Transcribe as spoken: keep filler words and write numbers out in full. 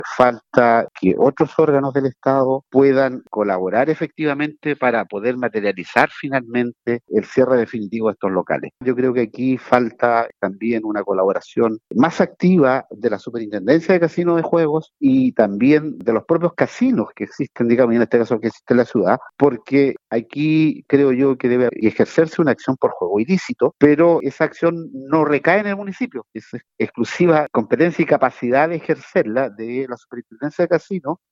falta que otros órganos del Estado puedan colaborar efectivamente para poder materializar finalmente el cierre definitivo de estos locales. Yo creo que aquí falta también una colaboración más activa de la Superintendencia de Casinos de Juegos y también de los propios casinos que existen, digamos, y en este caso que existe en la ciudad, porque aquí creo yo que debe ejercerse una acción por juego ilícito, pero esa acción no recae en el municipio, es exclusiva competencia y capacidad de ejercerla de la Superintendencia de Casinos